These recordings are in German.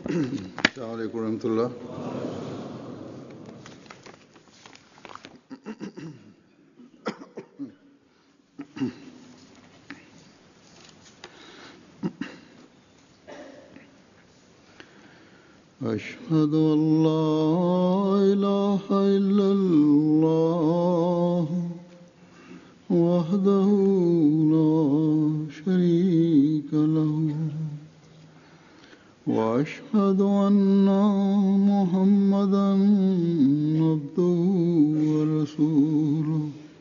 السلام عليكم ورحمة الله. أشهد أن لا إله إلا الله وحده لا شريك له وأشهد أن محمدا عبده ورسوله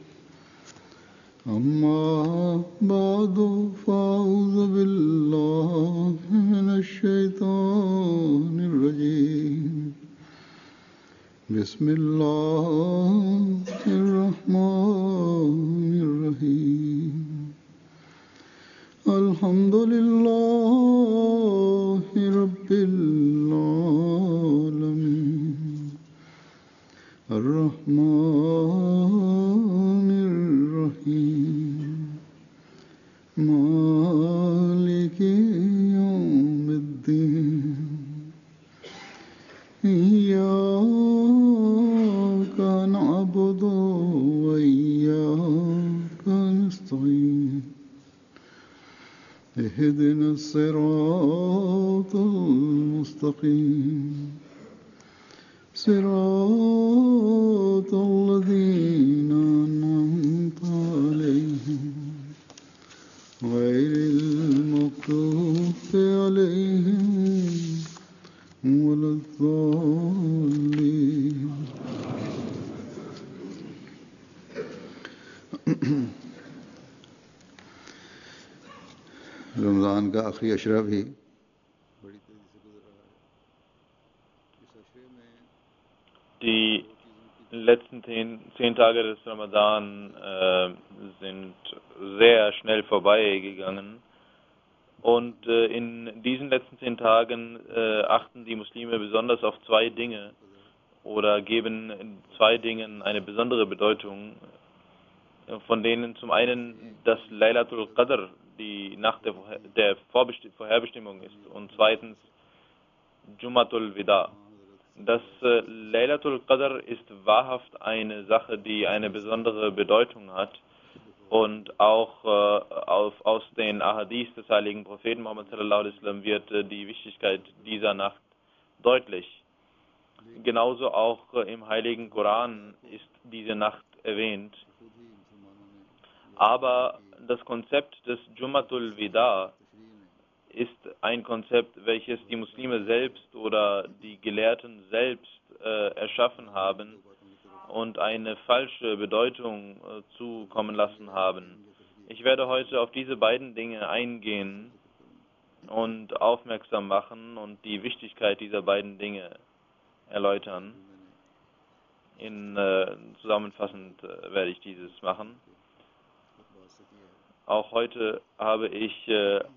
أما بعد فأعوذ بالله من الشيطان الرجيم بسم الله الرحمن الرحيم الحمد لله رب العالمين الرحمن الرحيم مالك يوم الدين إياك نعبد وإياك نستعين اهدنا الصراط المستقيم صراط الذين أنعمت عليهم غير المغضوب عليهم ولا الضالين. रमज़ान का आखिरी अशरा भी बड़ी तेजी से गुजर रहा है. इस अशरे में Die letzten 10 Tage des Ramadan sind sehr schnell vorbeigegangen. Und in diesen letzten 10 Tagen achten die Muslime besonders auf 2 Dinge oder geben 2 Dingen eine besondere Bedeutung, von denen zum einen das Laylatul Qadr, die Nacht der Vorherbestimmung ist, und zweitens Jumatul Wida. Das Laylatul Qadr ist wahrhaft eine Sache, die eine besondere Bedeutung hat und auch aus den Ahadith des heiligen Propheten Muhammad sallallahu alaihi wasallam wird die Wichtigkeit dieser Nacht deutlich. Genauso auch im heiligen Koran ist diese Nacht erwähnt. Aber das Konzept des Jumatul Wida ist ein Konzept, welches die Muslime selbst oder die Gelehrten selbst erschaffen haben und eine falsche Bedeutung zukommen lassen haben. Ich werde heute auf diese beiden Dinge eingehen und aufmerksam machen und die Wichtigkeit dieser beiden Dinge erläutern. Zusammenfassend werde ich dieses machen. Auch heute habe ich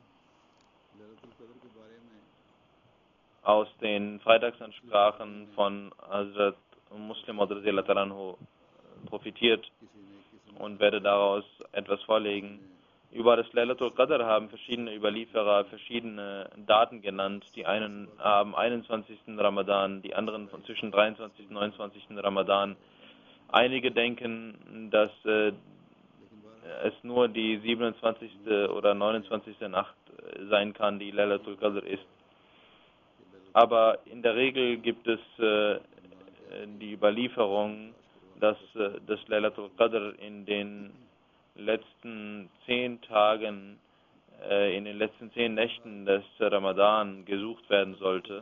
aus den Freitagsansprachen von Hazrat Muslim Maud radhiyallahu anhu profitiert und werde daraus etwas vorlegen. Über das Laylatul Qadr haben verschiedene Überlieferer verschiedene Daten genannt. Die einen am 21. Ramadan, die anderen von zwischen 23. und 29. Ramadan. Einige denken, dass es nur die 27. oder 29. Nacht sein kann, die Laylatul Qadr ist. Aber in der Regel gibt es die Überlieferung, dass das Laylatul Qadr in den letzten 10 Tagen, in den letzten 10 Nächten des Ramadan gesucht werden sollte.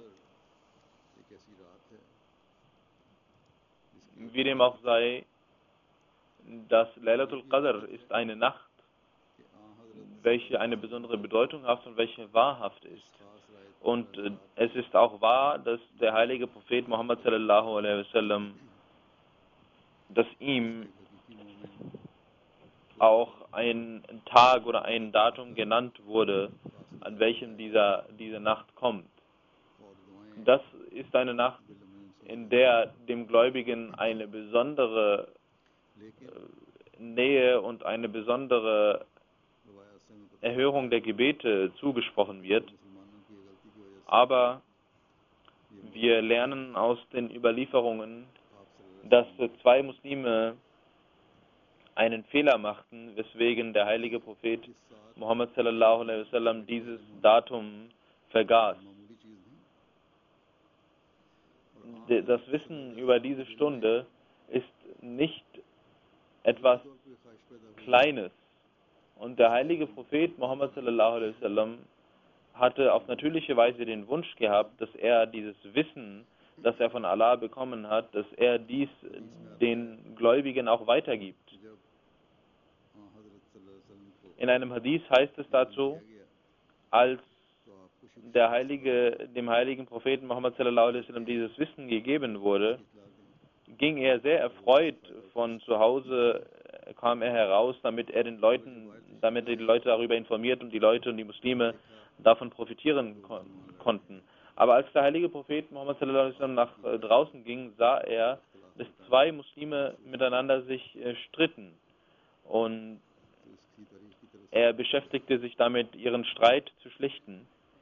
Wie dem auch sei, das Laylatul Qadr ist eine Nacht, welche eine besondere Bedeutung hat und welche wahrhaft ist. Und es ist auch wahr, dass der heilige Prophet Muhammad sallallahu alaihi wasallam, dass ihm auch ein Tag oder ein Datum genannt wurde, an welchem diese Nacht kommt. Das ist eine Nacht, in der dem Gläubigen eine besondere Nähe und eine besondere Erhörung der Gebete zugesprochen wird. Aber Wir lernen aus den Überlieferungen, dass zwei Muslime einen Fehler machten, weswegen der heilige Prophet Muhammad sallallahu alaihi wasallam dieses Datum vergaß. Das Wissen über diese Stunde ist nicht etwas Kleines. Und der heilige Prophet Muhammad sallallahu alaihi wasallam hatte auf natürliche Weise den Wunsch gehabt, dass er dieses Wissen, das er von Allah bekommen hat, dass er dies den Gläubigen auch weitergibt. In einem Hadith heißt es dazu, als dem heiligen Propheten Muhammad sallallahu alaihi wasallam dieses Wissen gegeben wurde, ging er sehr erfreut von zu Hause, kam er heraus, damit er die Leute darüber informiert und die Leute und die Muslime davon profitieren konnten. Aber als der heilige Prophet Muhammad sallallahu alaihi wasallam nach draußen ging, sah er, dass zwei Muslime miteinander sich stritten. Und er beschäftigte sich damit, ihren Streit zu schlichten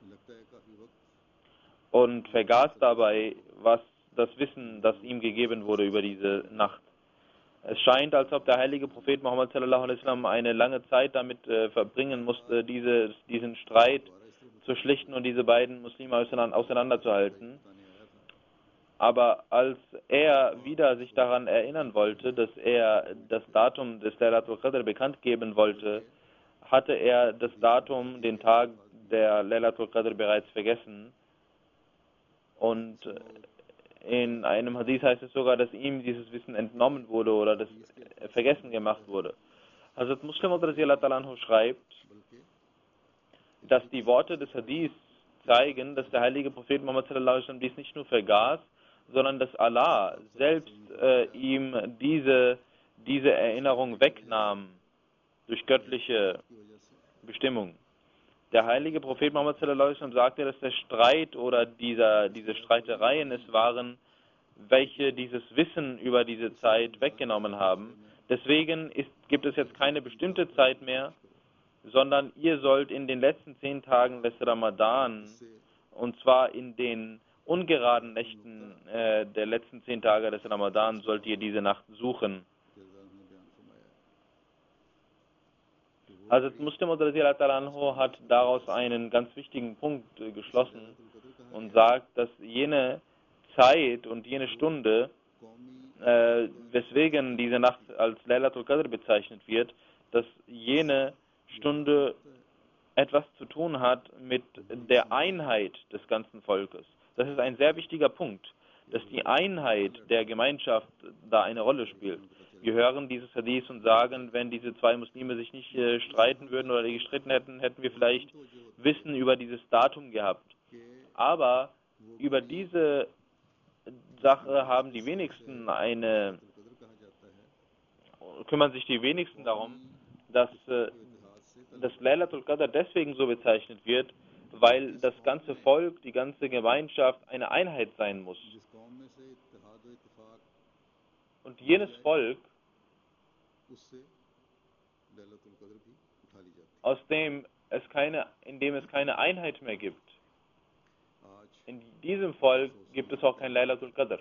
und vergaß dabei, das Wissen, das ihm gegeben wurde über diese Nacht. Es scheint, als ob der heilige Prophet Muhammad sallallahu alaihi wasallam eine lange Zeit damit verbringen musste, diesen Streit zu schlichten und diese beiden Muslime auseinanderzuhalten. Aber als er wieder sich daran erinnern wollte, dass er das Datum des Laylatul Qadr bekannt geben wollte, hatte er das Datum, den Tag der Laylatul Qadr bereits vergessen. Und in einem Hadith heißt es sogar, dass ihm dieses Wissen entnommen wurde oder das vergessen gemacht wurde. Hazrat Muslim radhiyallahu anhu schreibt, dass die Worte des Hadiths zeigen, dass der heilige Prophet Muhammad sallallahu alaihi wasallam dies nicht nur vergaß, sondern dass Allah selbst ihm diese Erinnerung wegnahm durch göttliche Bestimmung. Der heilige Prophet Muhammad sallallahu alaihi wasallam sagte, dass der Streit oder diese Streitereien es waren, welche dieses Wissen über diese Zeit weggenommen haben. Deswegen gibt es jetzt keine bestimmte Zeit mehr, sondern ihr sollt in den letzten 10 Tagen des Ramadan, und zwar in den ungeraden Nächten der letzten 10 Tage des Ramadan, sollt ihr diese Nacht suchen. Also Muslim radhiyallahu anhu hat daraus einen ganz wichtigen Punkt geschlossen und sagt, dass jene Zeit und jene Stunde, weswegen diese Nacht als Laylatul Qadr bezeichnet wird, dass jene Stunde etwas zu tun hat mit der Einheit des ganzen Volkes. Das ist ein sehr wichtiger Punkt, dass die Einheit der Gemeinschaft da eine Rolle spielt. Wir hören dieses Hadith und sagen, wenn diese zwei Muslime sich nicht streiten würden oder gestritten hätten, hätten wir vielleicht Wissen über dieses Datum gehabt. Aber über diese Sache haben die wenigsten kümmern sich die wenigsten darum, dass das Laylatul Qadr deswegen so bezeichnet wird, weil das ganze Volk, die ganze Gemeinschaft eine Einheit sein muss. Und jenes Volk, in dem es keine Einheit mehr gibt, in diesem Volk gibt es auch kein Laylatul Qadr.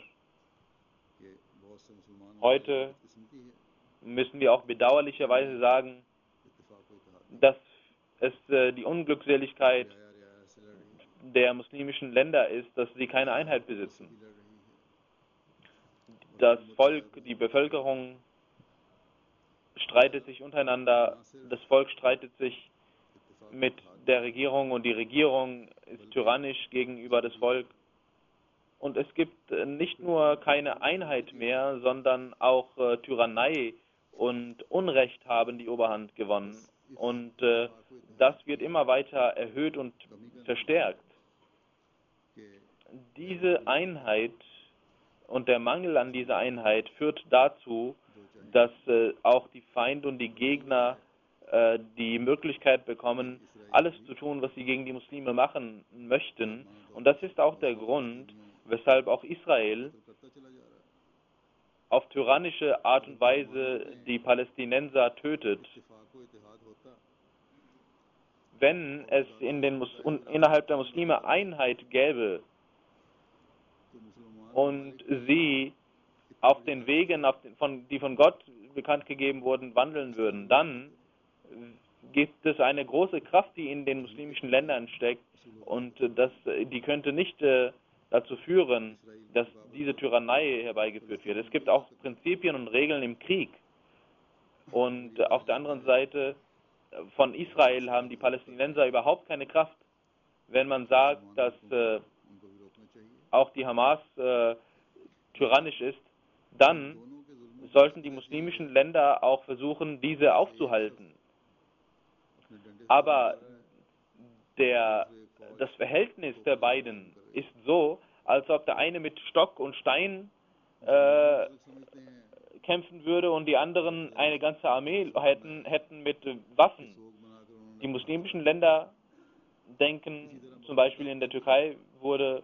Heute müssen wir auch bedauerlicherweise sagen, dass es die Unglückseligkeit der muslimischen Länder ist, dass sie keine Einheit besitzen. Das Volk, die Bevölkerung streitet sich untereinander, das Volk streitet sich mit der Regierung und die Regierung ist tyrannisch gegenüber das Volk. Und es gibt nicht nur keine Einheit mehr, sondern auch Tyrannei und Unrecht haben die Oberhand gewonnen. Und das wird immer weiter erhöht und verstärkt. Diese Einheit und der Mangel an dieser Einheit führt dazu, dass auch die Feinde und die Gegner die Möglichkeit bekommen, alles zu tun, was sie gegen die Muslime machen möchten. Und das ist auch der Grund, weshalb auch Israel auf tyrannische Art und Weise die Palästinenser tötet. Wenn es innerhalb der Muslime Einheit gäbe, und sie auf den Wegen, die von Gott bekannt gegeben wurden, wandeln würden, dann gibt es eine große Kraft, die in den muslimischen Ländern steckt, und die könnte nicht dazu führen, dass diese Tyrannei herbeigeführt wird. Es gibt auch Prinzipien und Regeln im Krieg. Und auf der anderen Seite von Israel haben die Palästinenser überhaupt keine Kraft. Wenn man sagt, dass auch die Hamas tyrannisch ist, dann sollten die muslimischen Länder auch versuchen, diese aufzuhalten. Aber das Verhältnis der beiden ist so, als ob der eine mit Stock und Stein kämpfen würde und die anderen eine ganze Armee hätten mit Waffen. Die muslimischen Länder denken, zum Beispiel in der Türkei wurde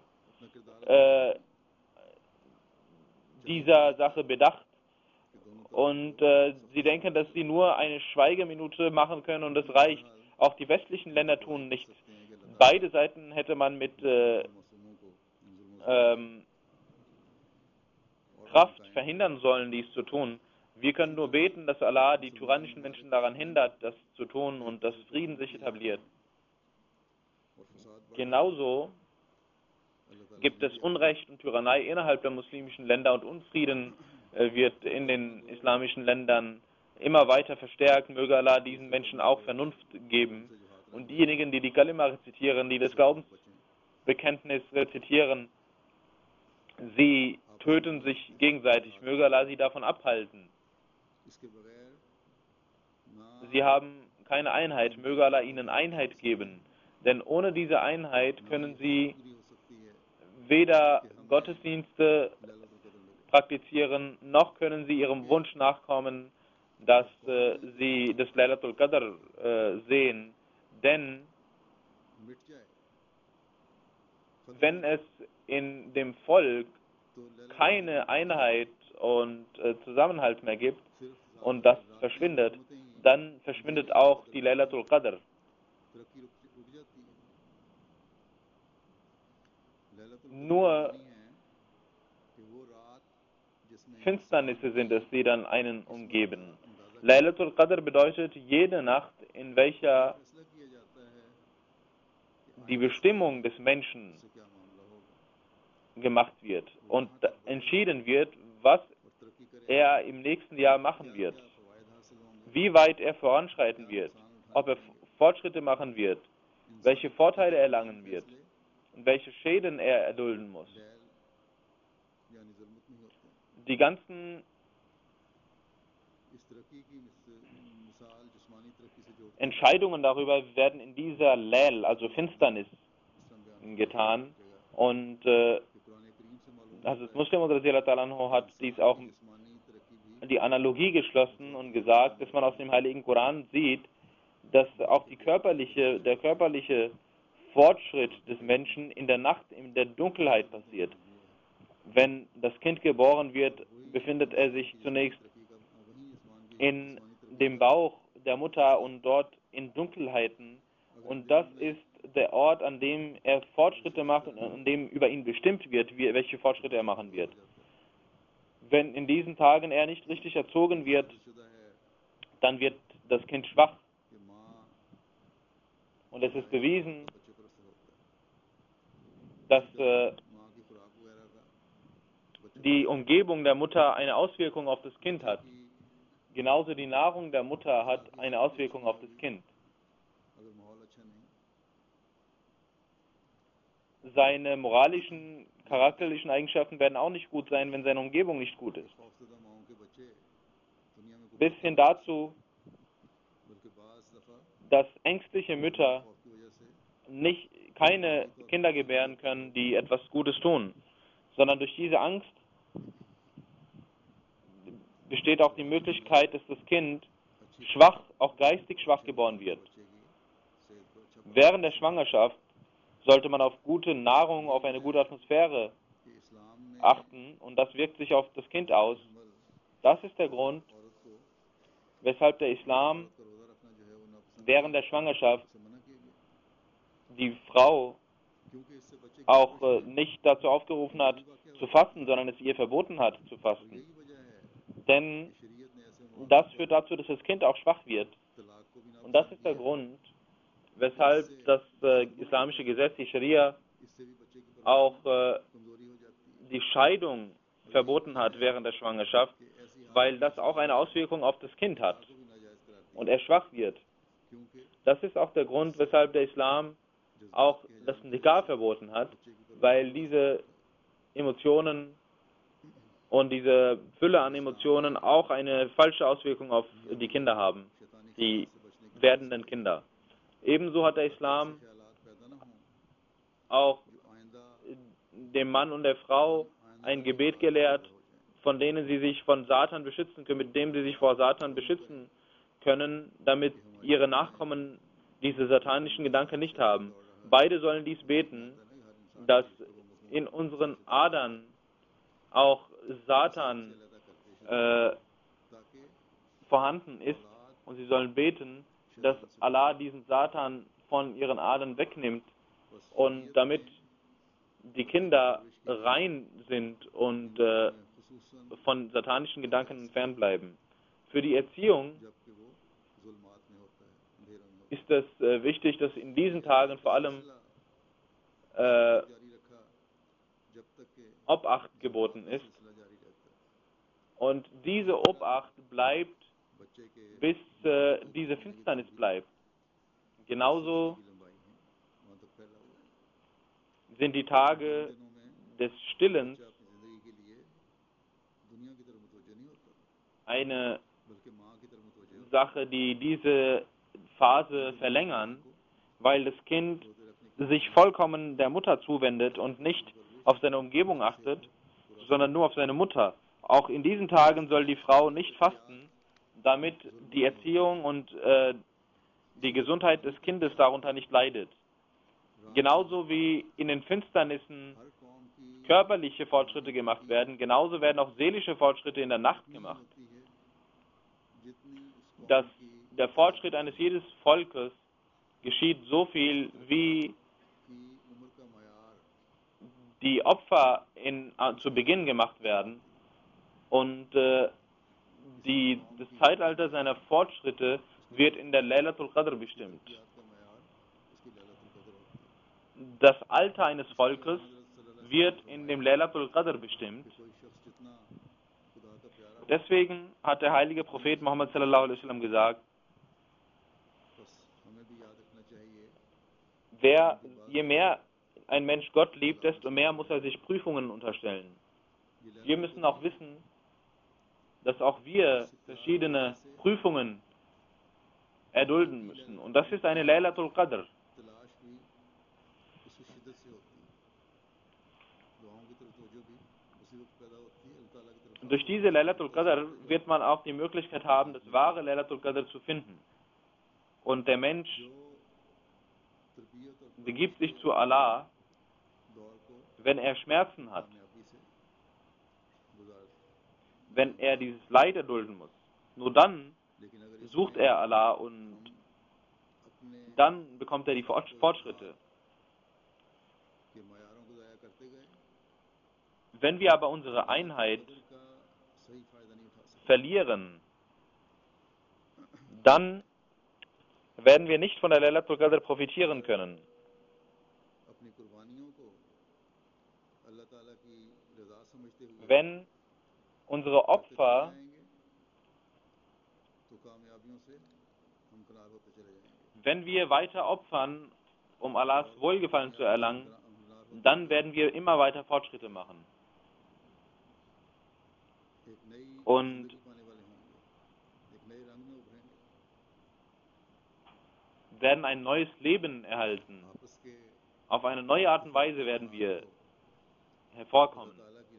dieser Sache bedacht, und sie denken, dass sie nur eine Schweigeminute machen können und das reicht. Auch die westlichen Länder tun nichts. Beide Seiten hätte man mit Kraft verhindern sollen, dies zu tun. Wir können nur beten, dass Allah die tyrannischen Menschen daran hindert, das zu tun, und dass Frieden sich etabliert. Genauso gibt es Unrecht und Tyrannei innerhalb der muslimischen Länder, und Unfrieden wird in den islamischen Ländern immer weiter verstärkt. Möge Allah diesen Menschen auch Vernunft geben. Und diejenigen, die die Kalima rezitieren, die das Glaubensbekenntnis rezitieren, sie töten sich gegenseitig. Möge Allah sie davon abhalten. Sie haben keine Einheit. Möge Allah ihnen Einheit geben. Denn ohne diese Einheit können sie weder Gottesdienste praktizieren, noch können sie ihrem Wunsch nachkommen, dass sie das Laylatul Qadr sehen. Denn wenn es in dem Volk keine Einheit und Zusammenhalt mehr gibt und das verschwindet, dann verschwindet auch die Laylatul Qadr. Nur Finsternisse sind es, die dann einen umgeben. Laylatul Qadr bedeutet jede Nacht, in welcher die Bestimmung des Menschen gemacht wird und entschieden wird, was er im nächsten Jahr machen wird, wie weit er voranschreiten wird, ob er Fortschritte machen wird, welche Vorteile er erlangen wird und welche Schäden er erdulden muss. Die ganzen Entscheidungen darüber werden in dieser Lail, also Finsternis, getan. Und Hazrat Muslim hat dies auch die Analogie geschlossen und gesagt, dass man aus dem Heiligen Koran sieht, dass auch der körperliche Fortschritt des Menschen in der Nacht, in der Dunkelheit passiert. Wenn das Kind geboren wird, befindet er sich zunächst in dem Bauch der Mutter und dort in Dunkelheiten. Und das ist der Ort, an dem er Fortschritte macht und an dem über ihn bestimmt wird, welche Fortschritte er machen wird. Wenn in diesen Tagen er nicht richtig erzogen wird, dann wird das Kind schwach. Und es ist bewiesen, dass die Umgebung der Mutter eine Auswirkung auf das Kind hat. Genauso die Nahrung der Mutter hat eine Auswirkung auf das Kind. Seine moralischen, charakterlichen Eigenschaften werden auch nicht gut sein, wenn seine Umgebung nicht gut ist. Bis hin dazu, dass ängstliche Mütter keine Kinder gebären können, die etwas Gutes tun, sondern durch diese Angst besteht auch die Möglichkeit, dass das Kind schwach, auch geistig schwach geboren wird. Während der Schwangerschaft sollte man auf gute Nahrung, auf eine gute Atmosphäre achten, und das wirkt sich auf das Kind aus. Das ist der Grund, weshalb der Islam während der Schwangerschaft die Frau auch nicht dazu aufgerufen hat, zu fasten, sondern es ihr verboten hat zu fasten. Denn das führt dazu, dass das Kind auch schwach wird. Und das ist der Grund, weshalb das islamische Gesetz, die Scharia, auch die Scheidung verboten hat während der Schwangerschaft, weil das auch eine Auswirkung auf das Kind hat und er schwach wird. Das ist auch der Grund, weshalb der Islam auch das Nikah verboten hat, weil diese Emotionen und diese Fülle an Emotionen auch eine falsche Auswirkung auf die Kinder haben, die werdenden Kinder. Ebenso hat der Islam auch dem Mann und der Frau ein Gebet gelehrt, von denen sie sich von Satan beschützen können, mit dem sie sich vor Satan beschützen können, damit ihre Nachkommen diese satanischen Gedanken nicht haben. Beide sollen dies beten, dass in unseren Adern auch Satan vorhanden ist und sie sollen beten, dass Allah diesen Satan von ihren Adern wegnimmt und damit die Kinder rein sind und von satanischen Gedanken entfernt bleiben. Für die Erziehung ist es wichtig, dass in diesen Tagen vor allem Obacht geboten ist. Und diese Obacht bleibt, bis diese Finsternis bleibt. Genauso sind die Tage des Stillens eine Sache, die diese Phase verlängern, weil das Kind sich vollkommen der Mutter zuwendet und nicht auf seine Umgebung achtet, sondern nur auf seine Mutter. Auch in diesen Tagen soll die Frau nicht fasten, damit die Erziehung und die Gesundheit des Kindes darunter nicht leidet. Genauso wie in den Finsternissen körperliche Fortschritte gemacht werden, genauso werden auch seelische Fortschritte in der Nacht gemacht. Der Fortschritt eines jedes Volkes geschieht so viel, wie die Opfer zu Beginn gemacht werden. Und das Zeitalter seiner Fortschritte wird in der Laylatul Qadr bestimmt. Das Alter eines Volkes wird in dem Laylatul Qadr bestimmt. Deswegen hat der heilige Prophet Muhammad sallallahu alaihi wasallam gesagt, je mehr ein Mensch Gott liebt, desto mehr muss er sich Prüfungen unterstellen. Wir müssen auch wissen, dass auch wir verschiedene Prüfungen erdulden müssen. Und das ist eine Laylatul Qadr. Durch diese Laylatul Qadr wird man auch die Möglichkeit haben, das wahre Laylatul Qadr zu finden. Und der Mensch begibt sich zu Allah, wenn er Schmerzen hat, wenn er dieses Leid erdulden muss. Nur dann sucht er Allah und dann bekommt er die Fortschritte. Wenn wir aber unsere Einheit verlieren, dann werden wir nicht von der Laylatul Qadr profitieren können. Wenn unsere Opfer wenn wir weiter opfern, um Allahs Wohlgefallen zu erlangen, dann werden wir immer weiter Fortschritte machen. Und werden ein neues Leben erhalten. Auf eine neue Art und Weise werden wir hervorkommen.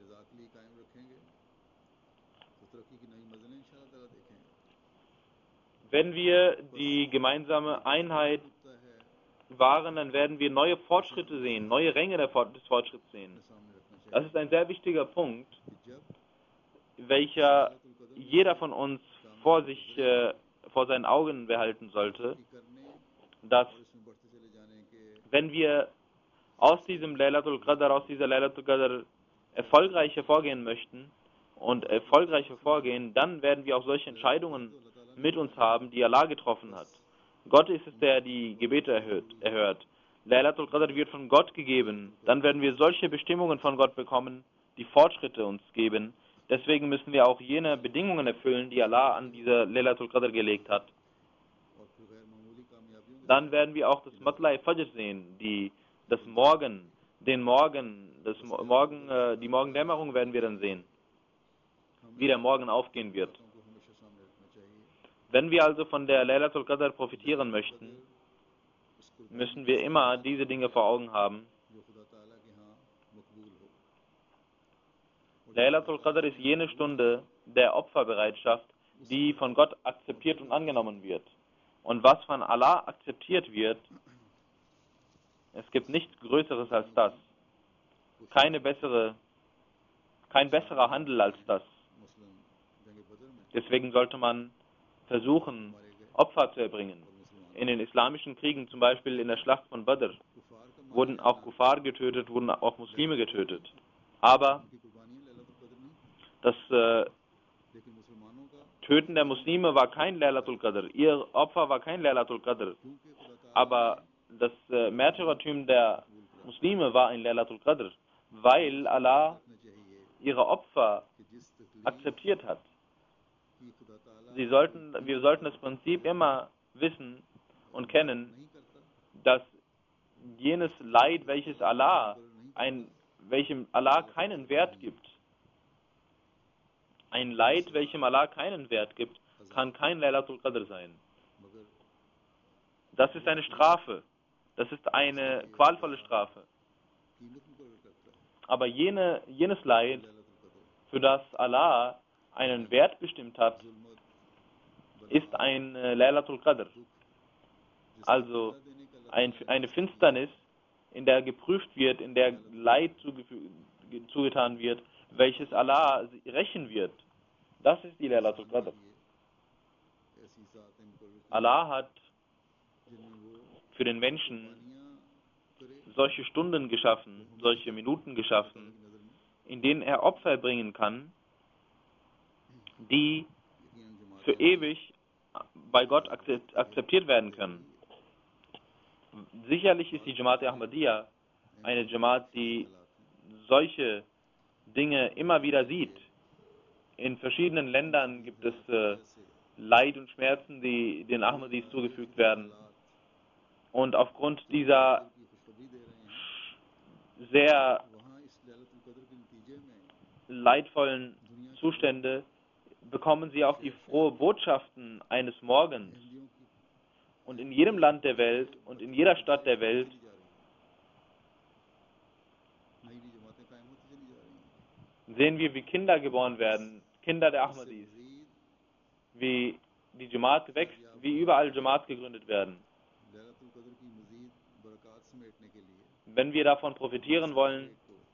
Wenn wir die gemeinsame Einheit wahren, dann werden wir neue Fortschritte sehen, neue Ränge des Fortschritts sehen. Das ist ein sehr wichtiger Punkt, welcher jeder von uns vor seinen Augen behalten sollte, dass wenn wir aus dieser Laylatul Qadr erfolgreich hervorgehen möchten und erfolgreich hervorgehen, dann werden wir auch solche Entscheidungen mit uns haben, die Allah getroffen hat. Gott ist es, der die Gebete erhört. Laylatul Qadr wird von Gott gegeben. Dann werden wir solche Bestimmungen von Gott bekommen, die Fortschritte uns geben. Deswegen müssen wir auch jene Bedingungen erfüllen, die Allah an diese Laylatul Qadr gelegt hat. Dann werden wir auch das Matla'i Fajr sehen, die Morgendämmerung werden wir dann sehen, wie der Morgen aufgehen wird. Wenn wir also von der Laylatul Qadr profitieren möchten, müssen wir immer diese Dinge vor Augen haben. Laylatul Qadr ist jene Stunde der Opferbereitschaft, die von Gott akzeptiert und angenommen wird. Und was von Allah akzeptiert wird, es gibt nichts Größeres als das. Kein besserer Handel als das. Deswegen sollte man versuchen, Opfer zu erbringen. In den islamischen Kriegen, zum Beispiel in der Schlacht von Badr, wurden auch Kuffar getötet, wurden auch Muslime getötet. Aber das Töten der Muslime war kein Laylatul Qadr. Ihr Opfer war kein Laylatul Qadr. Aber das Märtyrertum der Muslime war ein Laylatul Qadr, weil Allah ihre Opfer akzeptiert hat. Wir sollten das Prinzip immer wissen und kennen, dass jenes Leid, welchem Allah keinen Wert gibt, ein Leid, welchem Allah keinen Wert gibt, kann kein Laylatul Qadr sein. Das ist eine Strafe. Das ist eine qualvolle Strafe. Aber jenes Leid, für das Allah einen Wert bestimmt hat, ist ein Laylatul Qadr. Also eine Finsternis, in der geprüft wird, in der Leid zugetan wird, welches Allah rächen wird. Das ist die Laylatul Qadr. Allah hat für den Menschen solche Stunden geschaffen, solche Minuten geschaffen, in denen er Opfer bringen kann, die für ewig bei Gott akzeptiert werden können. Sicherlich ist die Jamaat Ahmadiyya eine Jamaat, die solche Dinge immer wieder sieht. In verschiedenen Ländern gibt es Leid und Schmerzen, die den Ahmadis zugefügt werden. Und aufgrund dieser sehr leidvollen Zustände bekommen sie auch die frohe Botschaften eines Morgens. Und in jedem Land der Welt und in jeder Stadt der Welt sehen wir, wie Kinder geboren werden, Kinder der Ahmadis, wie die Jamaat wächst, wie überall Jamaat gegründet werden. Wenn wir davon profitieren wollen,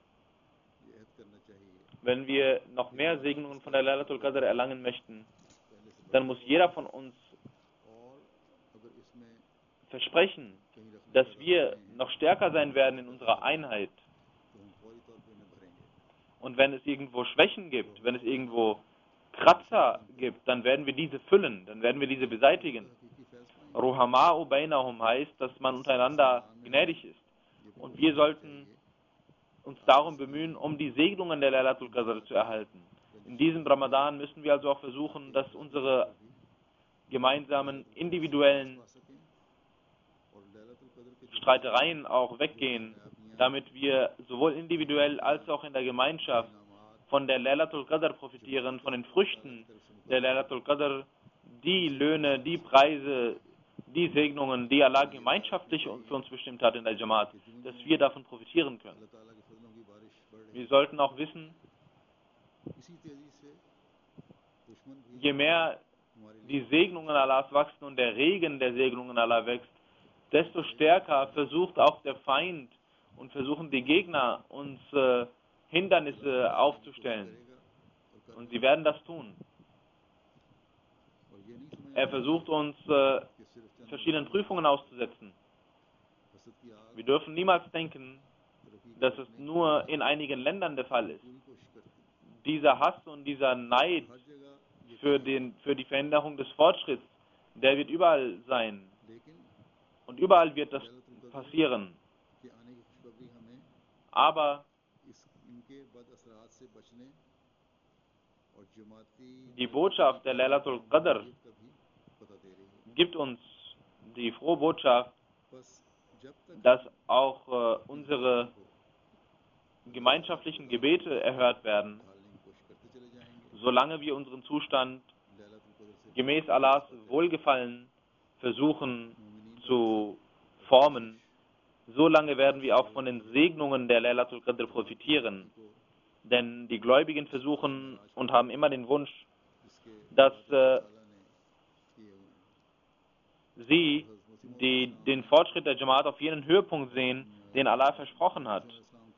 wenn wir noch mehr Segnungen von der Laylatul Qadr erlangen möchten, dann muss jeder von uns versprechen, dass wir noch stärker sein werden in unserer Einheit. Und wenn es irgendwo Schwächen gibt, wenn es irgendwo Kratzer gibt, dann werden wir diese füllen, dann werden wir diese beseitigen. Ruhama'u bainahum heißt, dass man untereinander gnädig ist. Und wir sollten uns darum bemühen, um die Segnungen der Laylatul Qadr zu erhalten. In diesem Ramadan müssen wir also auch versuchen, dass unsere gemeinsamen individuellen Streitereien auch weggehen, damit wir sowohl individuell als auch in der Gemeinschaft von der Laylatul Qadr profitieren, von den Früchten der Laylatul Qadr, die Löhne, die Preise, die Segnungen, die Allah gemeinschaftlich für uns bestimmt hat in der Jamaat, dass wir davon profitieren können. Wir sollten auch wissen, je mehr die Segnungen Allahs wachsen und der Regen der Segnungen Allah wächst, desto stärker versucht auch der Feind und versuchen die Gegner, uns Hindernisse aufzustellen. Und sie werden das tun. Er versucht uns verschiedenen Prüfungen auszusetzen. Wir dürfen niemals denken, dass es nur in einigen Ländern der Fall ist. Dieser Hass und dieser Neid für die Veränderung des Fortschritts, der wird überall sein. Und überall wird das passieren. Aber die Botschaft der Laylatul Qadr gibt uns die frohe Botschaft, dass auch unsere gemeinschaftlichen Gebete erhört werden, solange wir unseren Zustand gemäß Allahs Wohlgefallen versuchen zu formen. Solange werden wir auch von den Segnungen der Laylatul Qadr profitieren. Denn die Gläubigen versuchen und haben immer den Wunsch, dass sie den Fortschritt der Jamaat auf jenen Höhepunkt sehen, den Allah versprochen hat.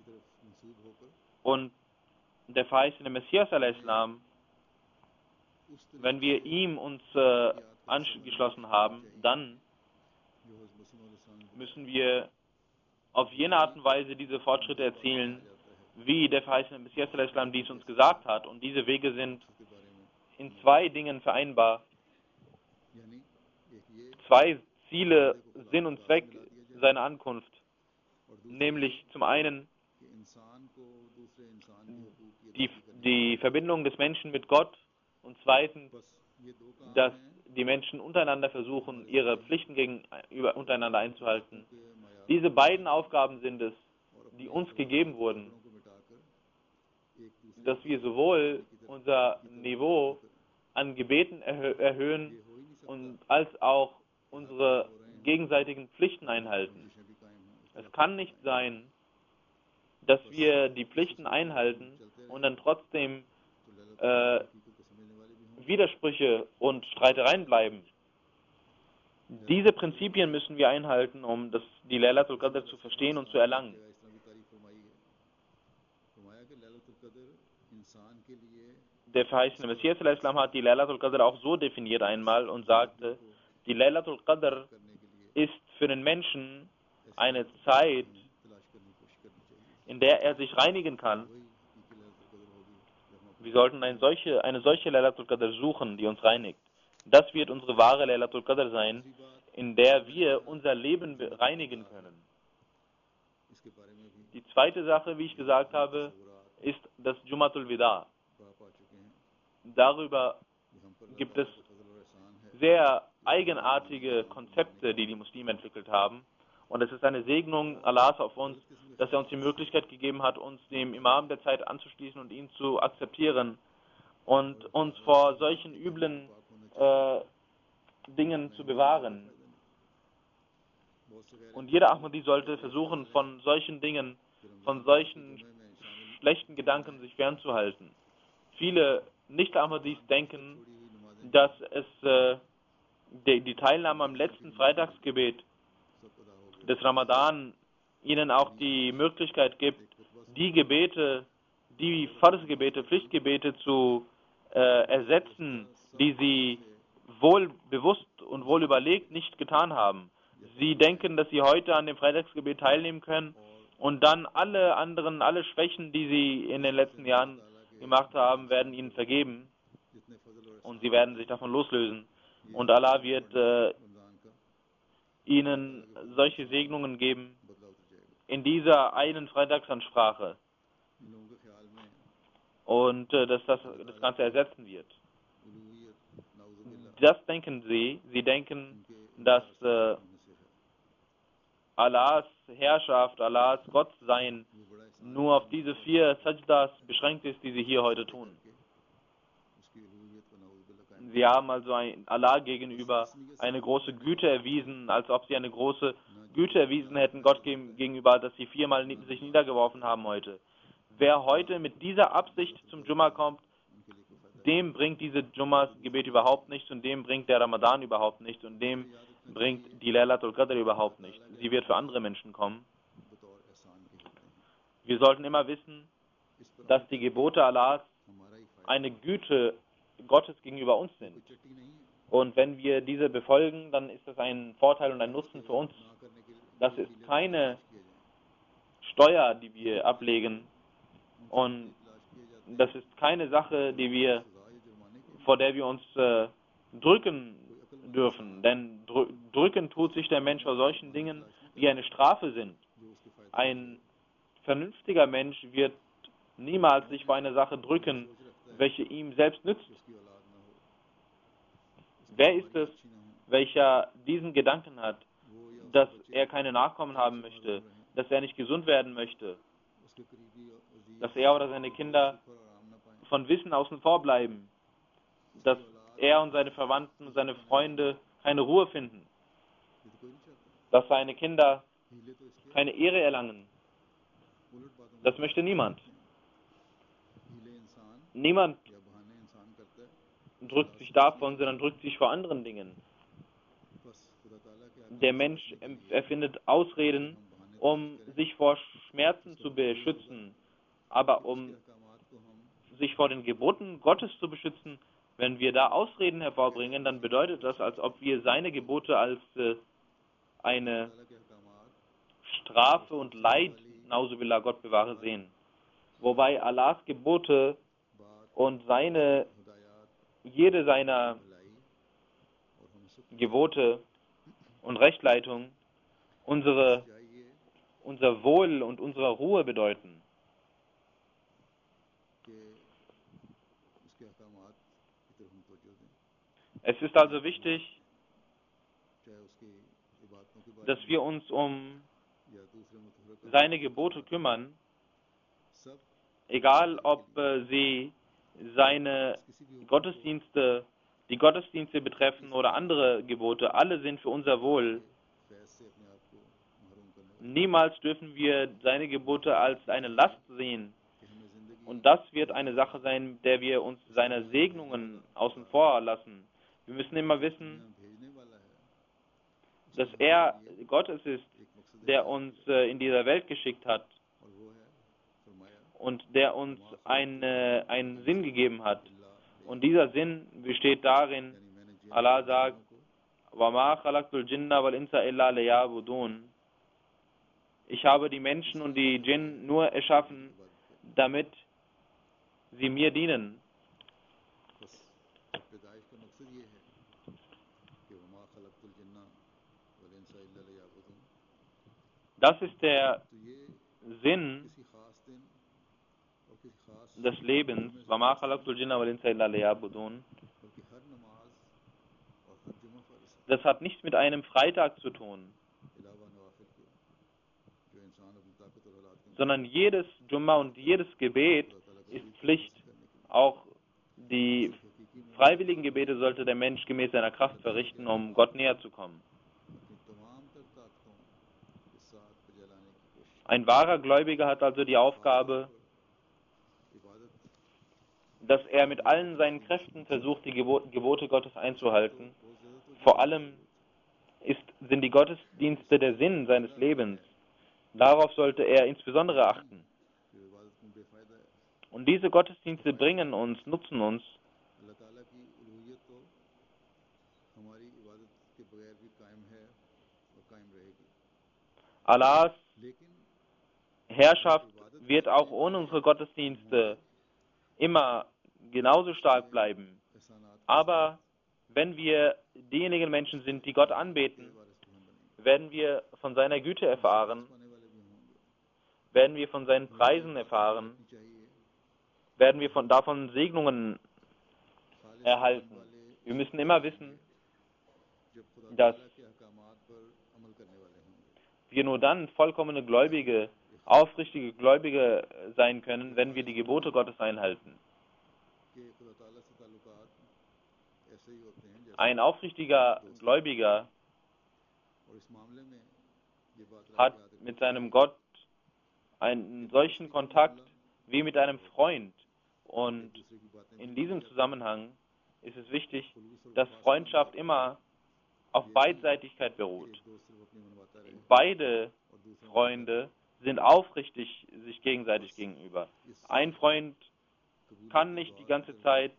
Und der verheißene Messias al-Islam, wenn wir ihm uns angeschlossen haben, dann müssen wir auf jene Art und Weise diese Fortschritte erzielen, wie der verheißene Messias al-Islam dies uns gesagt hat. Und diese Wege sind in zwei Dingen vereinbar. Zwei Ziele, Sinn und Zweck seiner Ankunft. Nämlich zum einen die Verbindung des Menschen mit Gott und zweitens, dass die Menschen untereinander versuchen, ihre Pflichten untereinander einzuhalten. Diese beiden Aufgaben sind es, die uns gegeben wurden, dass wir sowohl unser Niveau an Gebeten erhöhen und als auch unsere gegenseitigen Pflichten einhalten. Es kann nicht sein, dass wir die Pflichten einhalten und dann trotzdem Widersprüche und Streitereien bleiben. Diese Prinzipien müssen wir einhalten, um die Laylatul Qadr zu verstehen und zu erlangen. Der verheißene Messias al-Islam hat die Laylatul Qadr auch so definiert einmal und sagte, die Laylatul Qadr ist für den Menschen eine Zeit, in der er sich reinigen kann. Wir sollten eine solche Laylatul Qadr suchen, die uns reinigt. Das wird unsere wahre Laylatul Qadr sein, in der wir unser Leben reinigen können. Die zweite Sache, wie ich gesagt habe, ist das Jumatul Wida. Darüber gibt es sehr eigenartige Konzepte, die Muslime entwickelt haben. Und es ist eine Segnung Allahs auf uns, dass er uns die Möglichkeit gegeben hat, uns dem Imam der Zeit anzuschließen und ihn zu akzeptieren und uns vor solchen üblen Dingen zu bewahren. Und jeder Ahmadi sollte versuchen, von solchen Dingen, von solchen schlechten Gedanken sich fernzuhalten. Viele Nicht-Ahmadis denken, dass es die Teilnahme am letzten Freitagsgebet des Ramadan ihnen auch die Möglichkeit gibt, die Gebete, die Farz-Gebete, Pflichtgebete zu ersetzen, die sie wohl bewusst und wohl überlegt nicht getan haben. Sie denken, dass sie heute an dem Freitagsgebet teilnehmen können und dann alle Schwächen, die sie in den letzten Jahren gemacht haben, werden ihnen vergeben und sie werden sich davon loslösen. Und Allah wird ihnen solche Segnungen geben in dieser einen Freitagsansprache und dass das Ganze ersetzen wird. Das denken sie. Sie denken, dass Allahs Herrschaft, Allahs Gottsein nur auf diese 4 Sajdas beschränkt ist, die sie hier heute tun. Sie haben also Allah gegenüber eine große Güte erwiesen, als ob sie eine große Güte erwiesen hätten Gott gegenüber, dass sie 4-mal sich niedergeworfen haben heute. Wer heute mit dieser Absicht zum Jumma kommt, dem bringt diese Jumma-Gebet überhaupt nichts und dem bringt der Ramadan überhaupt nichts und dem bringt die Laylatul Qadr überhaupt nichts. Sie wird für andere Menschen kommen. Wir sollten immer wissen, dass die Gebote Allahs eine Güte Gottes gegenüber uns sind. Und wenn wir diese befolgen, dann ist das ein Vorteil und ein Nutzen für uns. Das ist keine Steuer, die wir ablegen. Und das ist keine Sache, vor der wir uns drücken dürfen. Denn drücken tut sich der Mensch vor solchen Dingen, die eine Strafe sind. Ein vernünftiger Mensch wird niemals sich vor eine Sache drücken, welche ihm selbst nützt. Wer ist es, welcher diesen Gedanken hat, dass er keine Nachkommen haben möchte, dass er nicht gesund werden möchte, dass er oder seine Kinder von Wissen außen vor bleiben, dass er und seine Verwandten und seine Freunde keine Ruhe finden, dass seine Kinder keine Ehre erlangen. Das möchte niemand. Niemand drückt sich davon, sondern drückt sich vor anderen Dingen. Der Mensch erfindet Ausreden, um sich vor Schmerzen zu beschützen, aber um sich vor den Geboten Gottes zu beschützen, wenn wir da Ausreden hervorbringen, dann bedeutet das, als ob wir seine Gebote als eine Strafe und Leid, Nauzubillah, Gott bewahre, sehen. Wobei Allahs Gebote und jede seiner Gebote und Rechtleitung unser Wohl und unsere Ruhe bedeuten. Es ist also wichtig, dass wir uns um seine Gebote kümmern, egal ob sie die Gottesdienste betreffen oder andere Gebote, alle sind für unser Wohl. Niemals dürfen wir seine Gebote als eine Last sehen. Und das wird eine Sache sein, der wir uns seine Segnungen außen vor lassen. Wir müssen immer wissen, dass er Gott es ist, der uns in dieser Welt geschickt hat und der uns einen Sinn gegeben hat. Und dieser Sinn besteht darin, Allah sagt, وَمَا خَلَقْتُ الْجِنَّ وَالْإِنسَ إِلَّا لِيَعْبُدُونَ. Ich habe die Menschen und die Djinn nur erschaffen, damit sie mir dienen. Das ist der Sinn des Lebens. وَمَا خَلَقْتُ الْجِنَّ وَالْإِنسَ إِلَّا لِيَعْبُدُونَ. Das hat nichts mit einem Freitag zu tun, sondern jedes Jumma und jedes Gebet ist Pflicht. Auch die freiwilligen Gebete sollte der Mensch gemäß seiner Kraft verrichten, um Gott näher zu kommen. Ein wahrer Gläubiger hat also die Aufgabe, dass er mit allen seinen Kräften versucht, die Gebote Gottes einzuhalten. Vor allem sind die Gottesdienste der Sinn seines Lebens. Darauf sollte er insbesondere achten. Und diese Gottesdienste nutzen uns. Allahs Herrschaft wird auch ohne unsere Gottesdienste immer genauso stark bleiben. Aber wenn wir diejenigen Menschen sind, die Gott anbeten, werden wir von seiner Güte erfahren, werden wir von seinen Preisen erfahren, werden wir davon Segnungen erhalten. Wir müssen immer wissen, dass wir nur dann vollkommene Gläubige, aufrichtige Gläubige sein können, wenn wir die Gebote Gottes einhalten. Ein aufrichtiger Gläubiger hat mit seinem Gott einen solchen Kontakt wie mit einem Freund. Und in diesem Zusammenhang ist es wichtig, dass Freundschaft immer auf Beidseitigkeit beruht. Beide Freunde sind aufrichtig sich gegenseitig gegenüber. Ein Freund kann nicht die ganze Zeit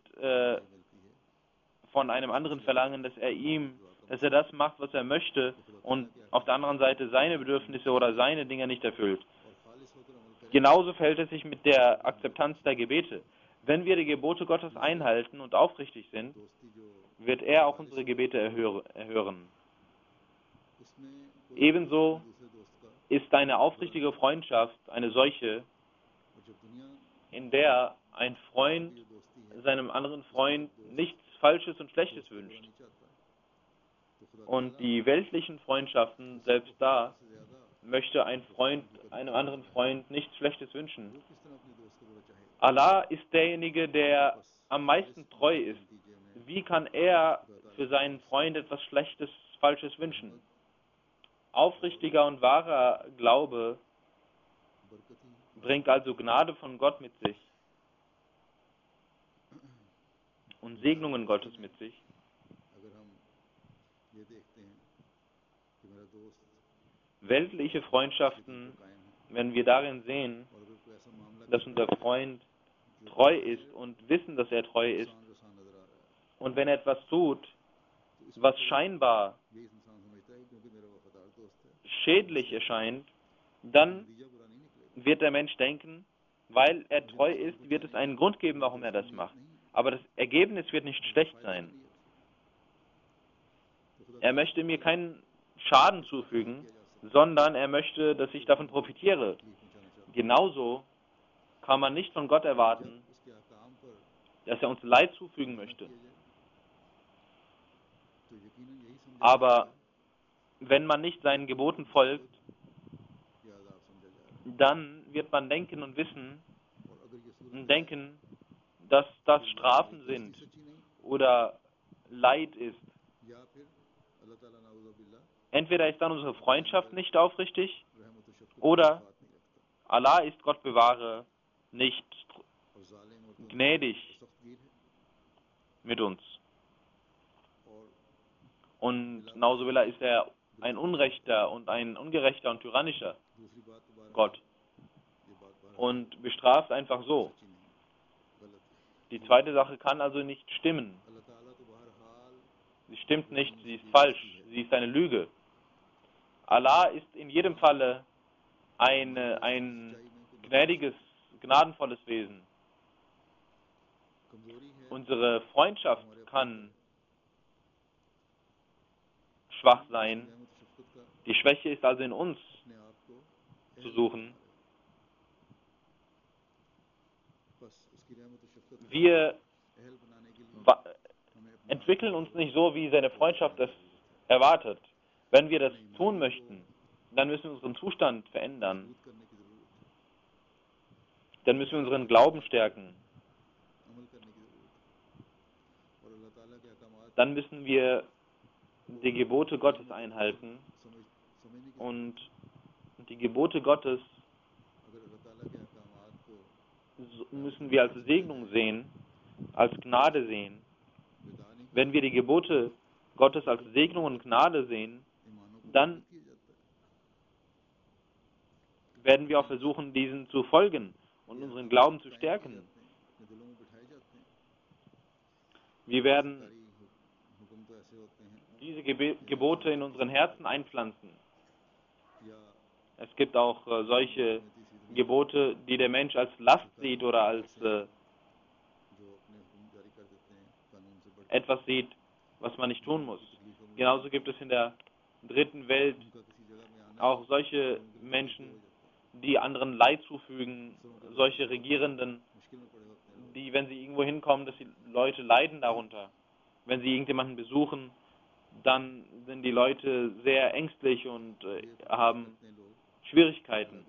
von einem anderen verlangen, dass er das macht, was er möchte, und auf der anderen Seite seine Bedürfnisse oder seine Dinge nicht erfüllt. Genauso verhält es sich mit der Akzeptanz der Gebete. Wenn wir die Gebote Gottes einhalten und aufrichtig sind, wird er auch unsere Gebete erhören. Ebenso ist eine aufrichtige Freundschaft eine solche, in der ein Freund seinem anderen Freund nichts Falsches und Schlechtes wünscht. Und die weltlichen Freundschaften, selbst da, möchte ein Freund einem anderen Freund nichts Schlechtes wünschen. Allah ist derjenige, der am meisten treu ist. Wie kann er für seinen Freund etwas Schlechtes, Falsches wünschen? Aufrichtiger und wahrer Glaube bringt also Gnade von Gott mit sich und Segnungen Gottes mit sich. Weltliche Freundschaften, wenn wir darin sehen, dass unser Freund treu ist und wissen, dass er treu ist, und wenn er etwas tut, was scheinbar schädlich erscheint, dann wird der Mensch denken, weil er treu ist, wird es einen Grund geben, warum er das macht. Aber das Ergebnis wird nicht schlecht sein. Er möchte mir keinen Schaden zufügen, sondern er möchte, dass ich davon profitiere. Genauso kann man nicht von Gott erwarten, dass er uns Leid zufügen möchte. Aber wenn man nicht seinen Geboten folgt, dann wird man denken und wissen und denken, dass das Strafen sind oder Leid ist. Entweder ist dann unsere Freundschaft nicht aufrichtig oder Allah ist, Gott bewahre, nicht gnädig mit uns. Und Nauzubillah ist er ein unrechter und ein ungerechter und tyrannischer Gott und bestraft einfach so. Die zweite Sache kann also nicht stimmen. Sie stimmt nicht, sie ist falsch, sie ist eine Lüge. Allah ist in jedem Falle ein gnädiges, gnadenvolles Wesen. Unsere Freundschaft kann schwach sein. Die Schwäche ist also in uns zu suchen. Wir entwickeln uns nicht so, wie seine Freundschaft es erwartet. Wenn wir das tun möchten, dann müssen wir unseren Zustand verändern. Dann müssen wir unseren Glauben stärken. Dann müssen wir die Gebote Gottes einhalten. Und die Gebote Gottes müssen wir als Segnung sehen, als Gnade sehen. Wenn wir die Gebote Gottes als Segnung und Gnade sehen, dann werden wir auch versuchen, diesen zu folgen und unseren Glauben zu stärken. Wir werden diese Gebote in unseren Herzen einpflanzen. Es gibt auch solche Gebote, die der Mensch als Last sieht oder als etwas sieht, was man nicht tun muss. Genauso gibt es in der dritten Welt auch solche Menschen, die anderen Leid zufügen, solche Regierenden, die, wenn sie irgendwo hinkommen, dass die Leute leiden darunter. Wenn sie irgendjemanden besuchen, dann sind die Leute sehr ängstlich und haben Schwierigkeiten.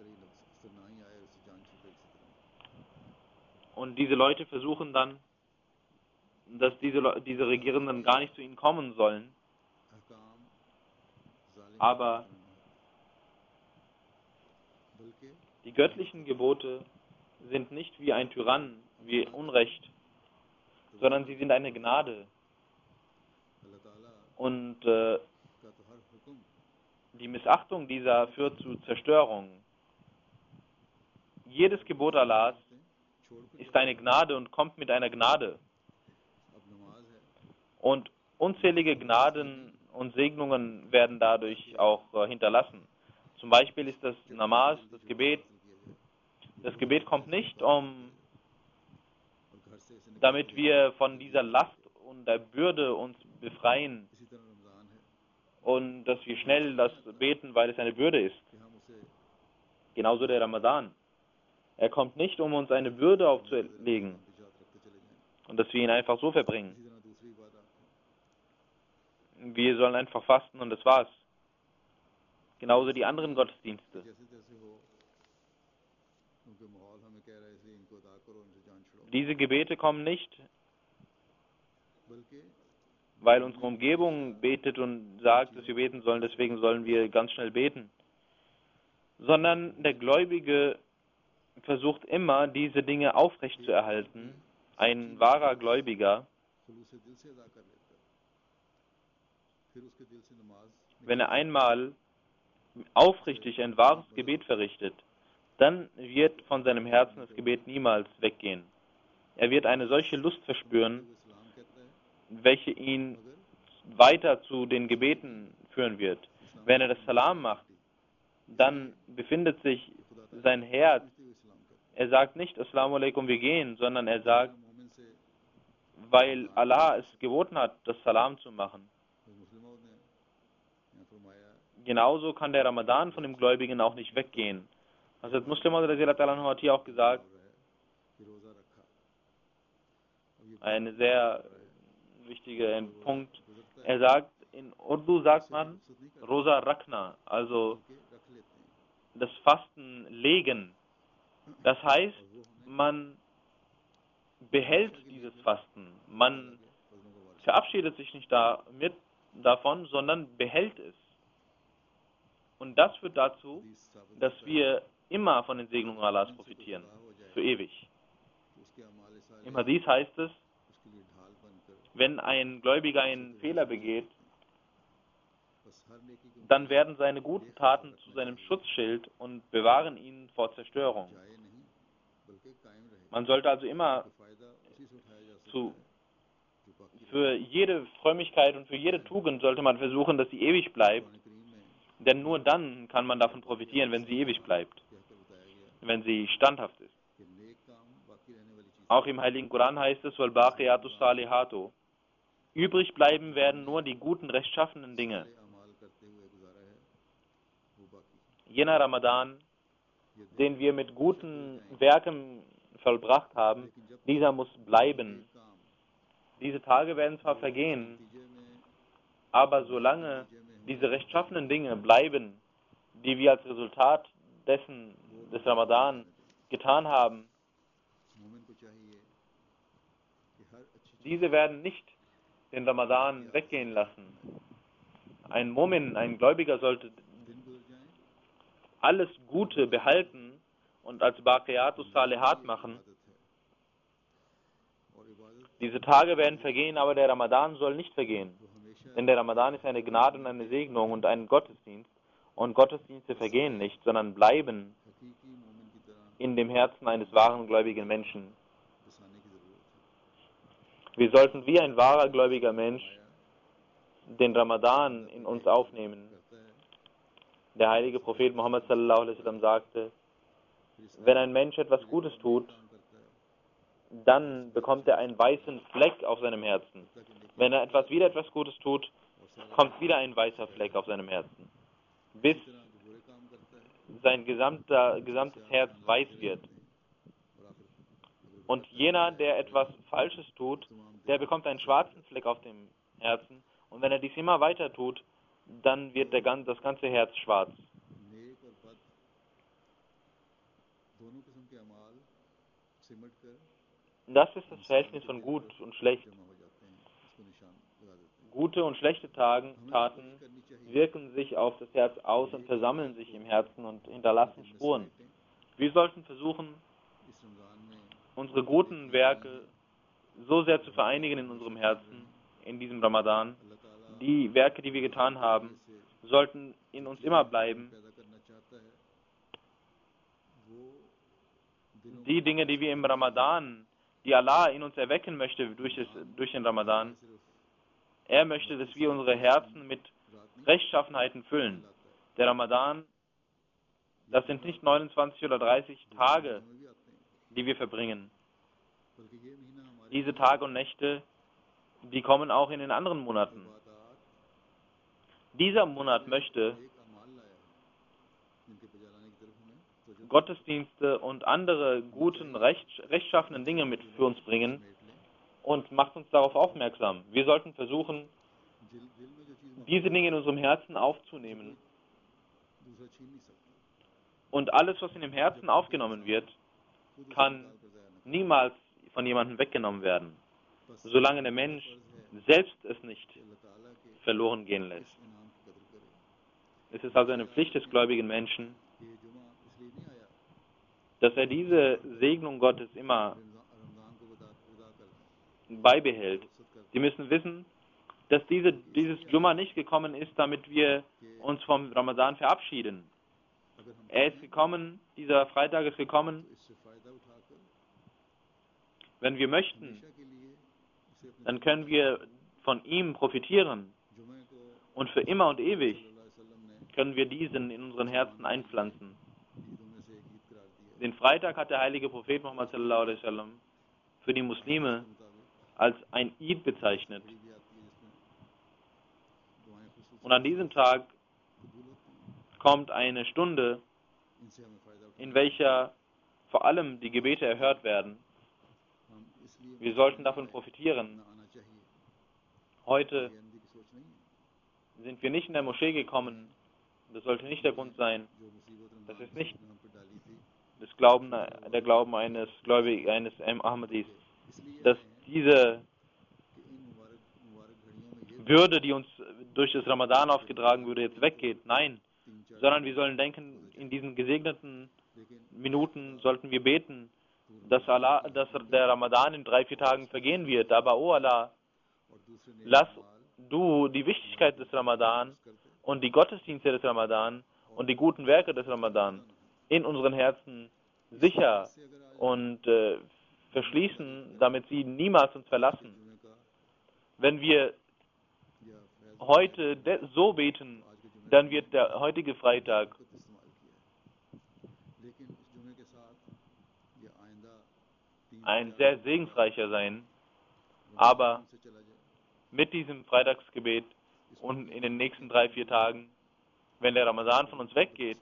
Und diese Leute versuchen dann, dass diese Regierenden gar nicht zu ihnen kommen sollen. Aber die göttlichen Gebote sind nicht wie ein Tyrann, wie Unrecht, sondern sie sind eine Gnade. Und die Missachtung dieser führt zu Zerstörung. Jedes Gebot Allahs ist eine Gnade und kommt mit einer Gnade. Und unzählige Gnaden und Segnungen werden dadurch auch hinterlassen. Zum Beispiel ist das Namas, das Gebet, Das Gebet kommt nicht, damit wir von dieser Last und der Bürde uns befreien und dass wir schnell das beten, weil es eine Bürde ist. Genauso der Ramadan. Er kommt nicht, um uns eine Bürde aufzulegen und dass wir ihn einfach so verbringen. Wir sollen einfach fasten und das war's. Genauso die anderen Gottesdienste. Diese Gebete kommen nicht, weil unsere Umgebung betet und sagt, dass wir beten sollen, deswegen sollen wir ganz schnell beten. Sondern der Gläubige versucht immer, diese Dinge aufrechtzuerhalten. Ein wahrer Gläubiger, wenn er einmal aufrichtig ein wahres Gebet verrichtet, dann wird von seinem Herzen das Gebet niemals weggehen. Er wird eine solche Lust verspüren, welche ihn weiter zu den Gebeten führen wird. Wenn er das Salam macht, dann befindet sich sein Herz, er sagt nicht Assalamu alaikum, wir gehen, sondern er sagt, weil Allah es geboten hat, das Salam zu machen. Genauso kann der Ramadan von dem Gläubigen auch nicht weggehen. Hazrat Muslim hat hier auch gesagt, ein sehr wichtiger Punkt. Er sagt, in Urdu sagt man Rosa Rakna, also das Fasten legen. Das heißt, man behält dieses Fasten. Man verabschiedet sich nicht davon, sondern behält es. Und das führt dazu, dass wir immer von den Segnungen Allahs profitieren, für ewig. Im Hadith heißt es, wenn ein Gläubiger einen Fehler begeht, dann werden seine guten Taten zu seinem Schutzschild und bewahren ihn vor Zerstörung. Man sollte also immer für jede Frömmigkeit und für jede Tugend sollte man versuchen, dass sie ewig bleibt, denn nur dann kann man davon profitieren, wenn sie ewig bleibt, wenn sie standhaft ist. Auch im Heiligen Koran heißt es, وَالْبَاقِيَاتُ الصَّالِحَاتُ, übrig bleiben werden nur die guten, rechtschaffenen Dinge. Jener Ramadan, den wir mit guten Werken vollbracht haben, dieser muss bleiben. Diese Tage werden zwar vergehen, aber solange diese rechtschaffenen Dinge bleiben, die wir als Resultat des Ramadan getan haben, diese werden nicht den Ramadan weggehen lassen. Ein Mu'min, ein Gläubiger sollte alles Gute behalten und als Baqiyatus Salihat machen. Diese Tage werden vergehen, aber der Ramadan soll nicht vergehen. Denn der Ramadan ist eine Gnade und eine Segnung und ein Gottesdienst. Und Gottesdienste vergehen nicht, sondern bleiben in dem Herzen eines wahren gläubigen Menschen. Wir sollten wie ein wahrer gläubiger Mensch den Ramadan in uns aufnehmen. Der heilige Prophet Muhammad sallallahu alaihi wasallam sagte, wenn ein Mensch etwas Gutes tut, dann bekommt er einen weißen Fleck auf seinem Herzen. Wenn er wieder etwas Gutes tut, kommt wieder ein weißer Fleck auf seinem Herzen, bis sein gesamtes Herz weiß wird. Und jener, der etwas Falsches tut, der bekommt einen schwarzen Fleck auf dem Herzen. Und wenn er dies immer weiter tut, dann wird das ganze Herz schwarz. Das ist das Verhältnis von gut und schlecht. Gute und schlechte Taten wirken sich auf das Herz aus und versammeln sich im Herzen und hinterlassen Spuren. Wir sollten versuchen, unsere guten Werke so sehr zu vereinigen in unserem Herzen, in diesem Ramadan. Die Werke, die wir getan haben, sollten in uns immer bleiben. Die Dinge, die wir im Ramadan, die Allah in uns erwecken möchte durch den Ramadan, er möchte, dass wir unsere Herzen mit Rechtschaffenheiten füllen. Der Ramadan Das sind nicht 29 oder 30 Tage, die wir verbringen. Diese Tage und Nächte, die kommen auch in den anderen Monaten. Dieser Monat möchte Gottesdienste und andere guten, rechtschaffenen Dinge mit für uns bringen und macht uns darauf aufmerksam. Wir sollten versuchen, diese Dinge in unserem Herzen aufzunehmen. Und alles, was in dem Herzen aufgenommen wird, kann niemals von jemandem weggenommen werden, solange der Mensch selbst es nicht verloren gehen lässt. Es ist also eine Pflicht des gläubigen Menschen, dass er diese Segnung Gottes immer beibehält. Sie müssen wissen, dass dieses Jumma nicht gekommen ist, damit wir uns vom Ramadan verabschieden. Er ist gekommen, dieser Freitag ist gekommen, wenn wir möchten, dann können wir von ihm profitieren und für immer und ewig können wir diesen in unseren Herzen einpflanzen. Den Freitag hat der heilige Prophet Muhammad sallallahu alaihi wasallam für die Muslime als ein Eid bezeichnet. Und an diesem Tag kommt eine Stunde, in welcher vor allem die Gebete erhört werden. Wir sollten davon profitieren. Heute sind wir nicht in der Moschee gekommen. Das sollte nicht der Grund sein. Das ist nicht der Glauben eines Gläubigen, eines Ahmadis, dass diese Würde, die uns durch das Ramadan aufgetragen würde, jetzt weggeht. Nein, sondern wir sollen denken, in diesen gesegneten Minuten sollten wir beten, dass der Ramadan in 3-4 Tagen vergehen wird. Aber, oh Allah, lass du die Wichtigkeit des Ramadan und die Gottesdienste des Ramadan und die guten Werke des Ramadan in unseren Herzen sicher und verschließen, damit sie niemals uns verlassen. Wenn wir heute so beten, dann wird der heutige Freitag ein sehr segensreicher sein, aber mit diesem Freitagsgebet und in den nächsten 3-4 Tagen, wenn der Ramadan von uns weggeht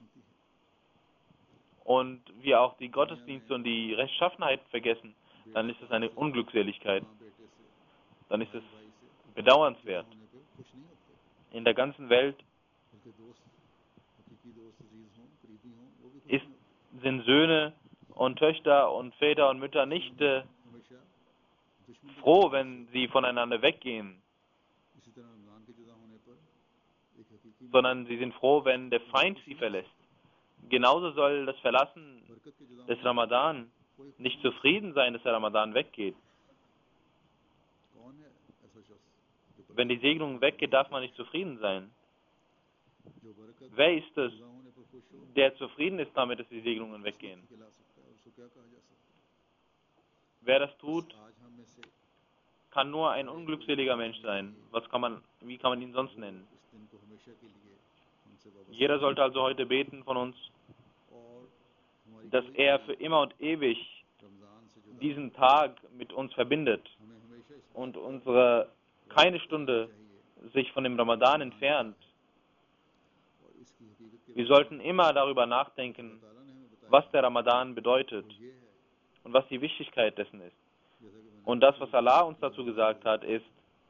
und wir auch die Gottesdienste und die Rechtschaffenheit vergessen, dann ist es eine Unglückseligkeit. Dann ist es bedauernswert. In der ganzen Welt sind Söhne und Töchter und Väter und Mütter nicht froh, wenn sie voneinander weggehen, sondern sie sind froh, wenn der Feind sie verlässt. Genauso soll das Verlassen des Ramadan nicht zufrieden sein, dass der Ramadan weggeht. Wenn die Segnung weggeht, darf man nicht zufrieden sein. Wer ist es, der zufrieden ist damit, dass die Segnungen weggehen? Wer das tut, kann nur ein unglückseliger Mensch sein. Wie kann man ihn sonst nennen? Jeder sollte also heute beten von uns, dass er für immer und ewig diesen Tag mit uns verbindet und keine Stunde sich von dem Ramadan entfernt. Wir sollten immer darüber nachdenken, was der Ramadan bedeutet und was die Wichtigkeit dessen ist. Und das, was Allah uns dazu gesagt hat, ist,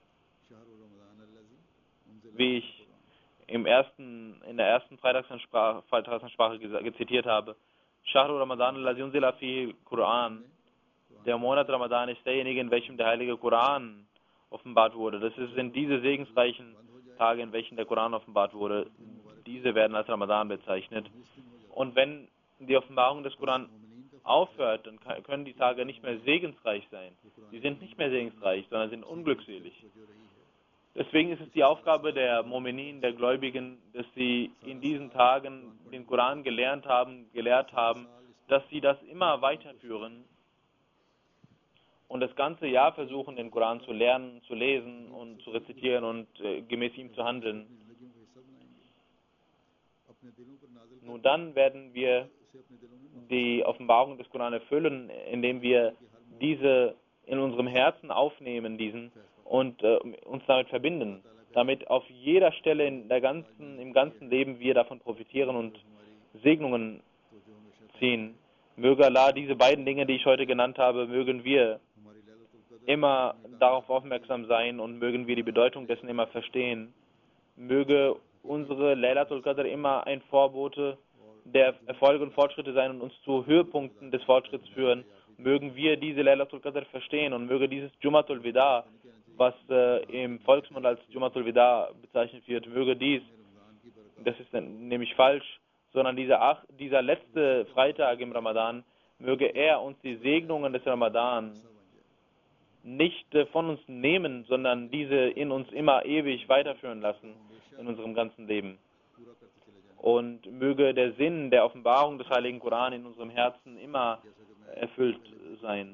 wie ich in der ersten Freitagsansprache zitiert habe, Shahru Ramadan allazi unzila fihi Quran. Der Monat Ramadan ist derjenige, in welchem der heilige Koran offenbart wurde. Das sind diese segensreichen Tage, in welchen der Koran offenbart wurde. Diese werden als Ramadan bezeichnet. Und wenn die Offenbarung des Koran aufhört, dann können die Tage nicht mehr segensreich sein. Sie sind nicht mehr segensreich, sondern sind unglückselig. Deswegen ist es die Aufgabe der Mu'minin, der Gläubigen, dass sie in diesen Tagen den Koran gelehrt haben, dass sie das immer weiterführen und das ganze Jahr versuchen, den Koran zu lernen, zu lesen und zu rezitieren und gemäß ihm zu handeln. Nur dann werden wir die Offenbarung des Koran erfüllen, indem wir diese in unserem Herzen aufnehmen, diesen, und uns damit verbinden, damit auf jeder Stelle im ganzen Leben wir davon profitieren und Segnungen ziehen. Möge Allah diese beiden Dinge, die ich heute genannt habe, mögen wir immer darauf aufmerksam sein und mögen wir die Bedeutung dessen immer verstehen. Möge unsere Laylatul Qadr immer ein Vorbote der Erfolge und Fortschritte sein und uns zu Höhepunkten des Fortschritts führen. Mögen wir diese Laylatul Qadr verstehen und möge dieses Jumatul Wida, was im Volksmund als Jumatul Wida bezeichnet wird, möge dies, das ist nämlich falsch, sondern dieser letzte Freitag im Ramadan, möge er uns die Segnungen des Ramadan nicht von uns nehmen, sondern diese in uns immer ewig weiterführen lassen in unserem ganzen Leben. Und möge der Sinn der Offenbarung des Heiligen Koran in unserem Herzen immer erfüllt sein.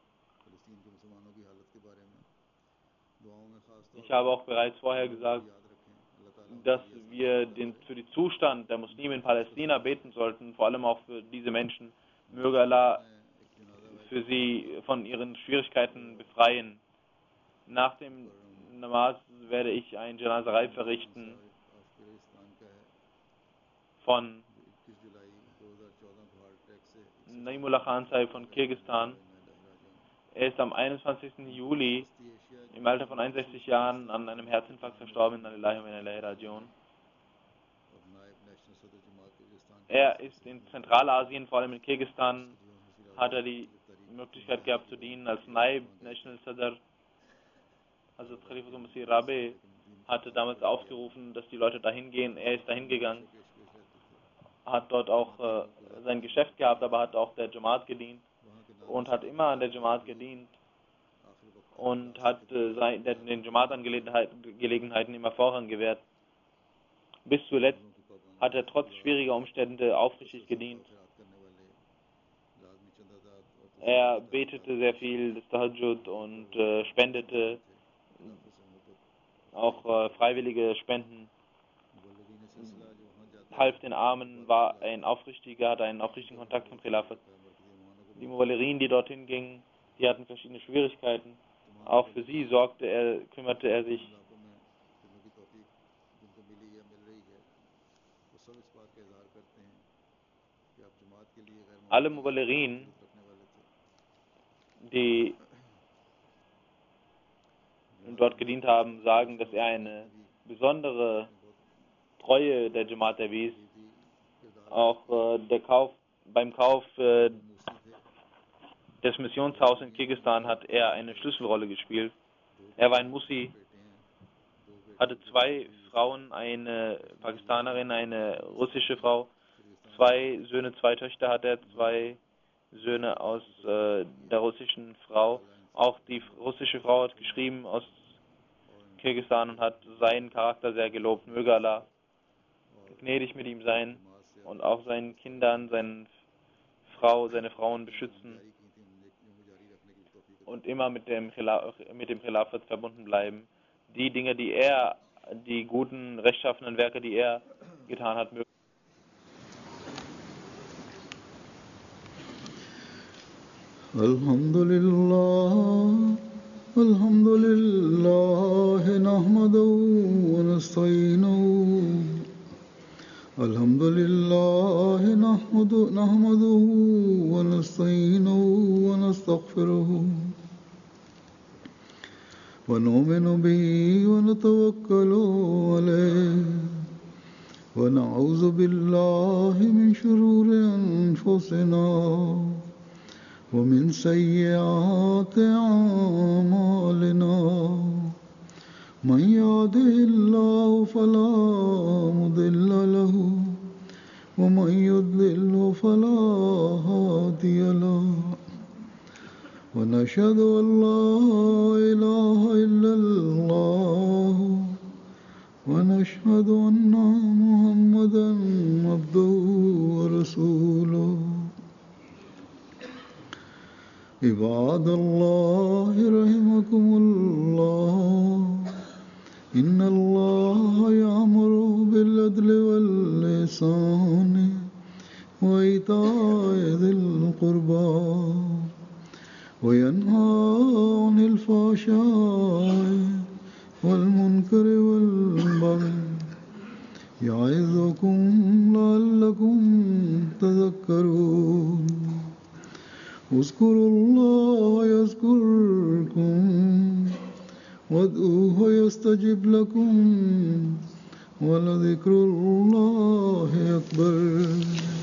Ich habe auch bereits vorher gesagt, dass wir für den Zustand der Muslime in Palästina beten sollten, vor allem auch für diese Menschen. Möge Allah für sie von ihren Schwierigkeiten befreien. Nach dem Namaz werde ich ein Janazarei verrichten von Naimullah Khan Sahib von Kirgisistan. Er ist am 21. Juli im Alter von 61 Jahren an einem Herzinfarkt verstorben. Er ist in Zentralasien, vor allem in Kirgisistan, hat er die Möglichkeit gehabt zu dienen als Naib National Sadr. Also Khalifatul Masih Rabi hatte damals aufgerufen, dass die Leute dahin gehen. Er ist dahin gegangen, hat dort auch sein Geschäft gehabt, aber hat auch der Jamaat gedient und hat immer an der Jamaat gedient und hat den Jamaat-Angelegenheiten immer Vorrang gewährt. Bis zuletzt hat er trotz schwieriger Umstände aufrichtig gedient. Er betete sehr viel das Tahajjud und spendete auch freiwillige Spenden, half den Armen, hatte einen aufrichtigen Kontakt zum Khilafat. Die Muwallirin, die dorthin gingen, die hatten verschiedene Schwierigkeiten. Auch für sie kümmerte er sich. Alle Muwallirin, die dort gedient haben, sagen, dass er eine besondere Treue der Jamaat erwies. Auch beim Kauf des Missionshauses in Kirgisistan hat er eine Schlüsselrolle gespielt. Er war ein Musi, hatte 2 Frauen, eine Pakistanerin, eine russische Frau, 2 Söhne, 2 Töchter hat er, 2 Söhne aus der russischen Frau. Auch die russische Frau hat geschrieben aus Kirgisistan und hat seinen Charakter sehr gelobt. Möge Allah gnädig mit ihm sein und auch seinen Kindern, seine Frauen beschützen und immer mit dem Khilafat verbunden bleiben. Die Dinge, die guten, rechtschaffenen Werke, die er getan hat, möge Alhamdulillah, nahmaduhu wa nasta'inuhu. Alhamdulillah, nahmaduhu wa nasta'inuhu wa nastaghfiruhu. Wa nu'minu bihi wa natawakkalu alayhi. Wa na'udhu billahi min shururi anfusina. ومن سيئات أعمالنا من يهده الله فلا مضل له ومن يضلل فلا هادي له ونشهد أن لا إله إلا الله ونشهد أن محمدا عبده ورسوله عباد الله رحمكم الله إن الله يأمر بالعدل والإحسان وإيتاء ذي القربى وينهى عن الفحشاء والمنكر والبغي يعظكم لعلكم تذكرون اذكروا الله يذكركم وادعوه يستجب لكم ولذكر الله أكبر